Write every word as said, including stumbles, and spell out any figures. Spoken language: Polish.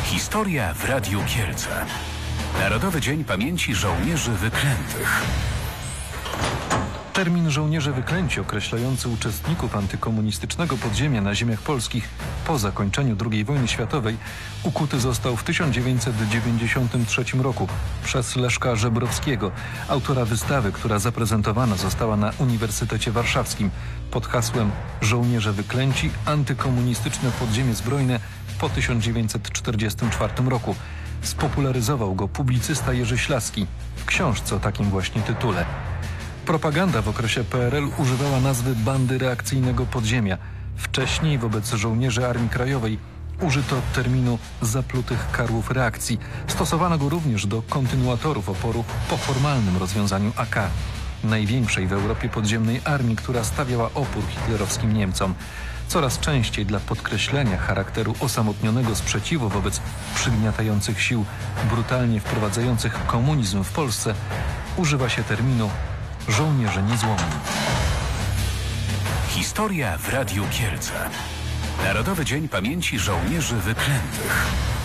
Historia w Radiu Kielce. Narodowy Dzień Pamięci Żołnierzy Wyklętych. Termin żołnierze wyklęci określający uczestników antykomunistycznego podziemia na ziemiach polskich po zakończeniu drugiej wojny światowej ukuty został w tysiąc dziewięćset dziewięćdziesiątym trzecim roku przez Leszka Żebrowskiego, autora wystawy, która zaprezentowana została na Uniwersytecie Warszawskim pod hasłem Żołnierze wyklęci – antykomunistyczne podziemie zbrojne po tysiąc dziewięćset czterdziestym czwartym roku. Spopularyzował go publicysta Jerzy Ślaski w książce o takim właśnie tytule. Propaganda w okresie P R L używała nazwy bandy reakcyjnego podziemia. Wcześniej wobec żołnierzy Armii Krajowej użyto terminu zaplutych karłów reakcji. Stosowano go również do kontynuatorów oporu po formalnym rozwiązaniu A K, największej w Europie podziemnej armii, która stawiała opór hitlerowskim Niemcom. Coraz częściej dla podkreślenia charakteru osamotnionego sprzeciwu wobec przygniatających sił brutalnie wprowadzających komunizm w Polsce używa się terminu żołnierze niezłomni. Historia w Radiu Kielce. Narodowy Dzień Pamięci Żołnierzy Wyklętych.